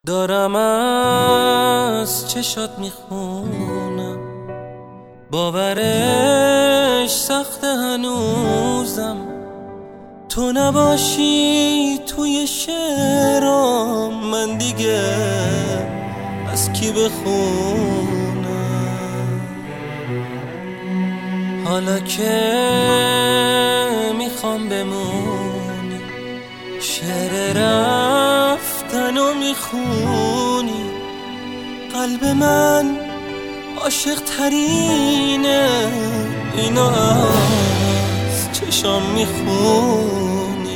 دارم از چشات میخونم، باورش سخت هنوزم. تو نباشی توی شعرام، من دیگه از کی بخونم؟ حالا که میخوام بمونی، شعر رفتنو میخونی. قلب من عاشق ترینه، اینو از چشام میخونی.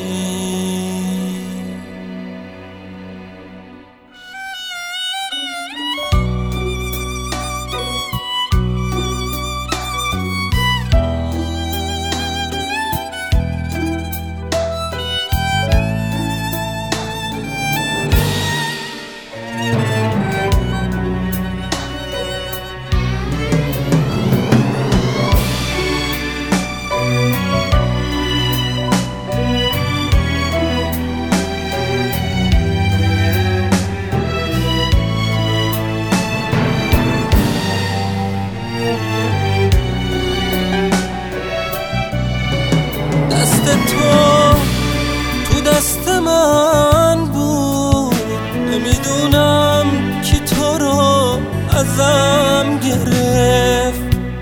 تو دست من بود، نمیدونم کی تو رو ازم گرفت.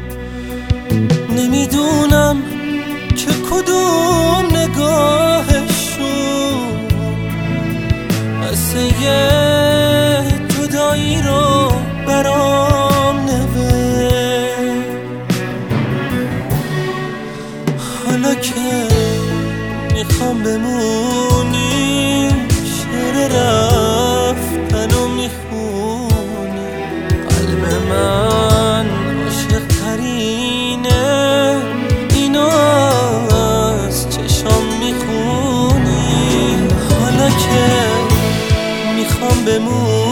نمیدونم که کدوم نگاهشون قصه جدایی رو برام نوشت. حالا که میخوام بمونی، شعر رفتنو میخونی. قلب من عاشق ترینه، اینو از چشام میخونی. حالا که میخوام بمونی